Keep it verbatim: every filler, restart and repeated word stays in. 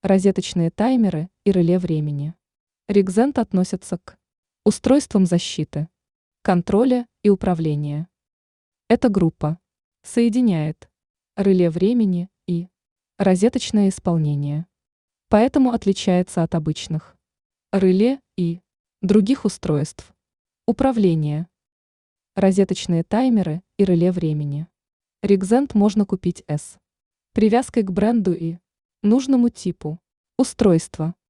розеточные таймеры и реле времени. Ригзент относятся к устройствам защиты, контроля и управления. Эта группа соединяет реле времени и розеточное исполнение, поэтому отличается от обычных реле и других устройств. Управление. Розеточные таймеры и реле времени. Ригзент можно купить с привязкой к бренду и нужному типу устройства.